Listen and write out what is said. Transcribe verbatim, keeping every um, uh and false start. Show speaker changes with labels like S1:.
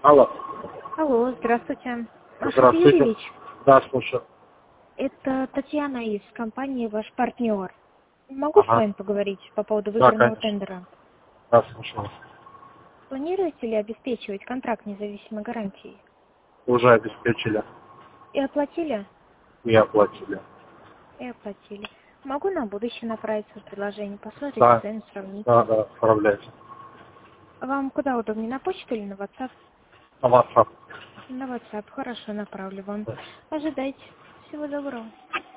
S1: Алло.
S2: Алло, здравствуйте. Маша
S1: Здравствуйте.
S2: Юрьевич,
S1: Да, слушаю.
S2: это Татьяна из компании «Ваш партнер». Могу с
S1: Ага.
S2: вами поговорить по поводу
S1: Да,
S2: выигранного
S1: конечно.
S2: тендера?
S1: Да, слушаю.
S2: Планируете ли обеспечивать контракт независимой гарантией?
S1: Уже обеспечили
S2: И оплатили?
S1: и оплатили.
S2: И оплатили. Могу на будущее направить свое предложение, посмотрите
S1: Да,
S2: цены, сравнить.
S1: да, да, отправляйте.
S2: Вам куда удобнее, на почту или на WhatsApp?
S1: На WhatsApp.
S2: На WhatsApp, хорошо, направлю вам. Ожидайте. Всего доброго.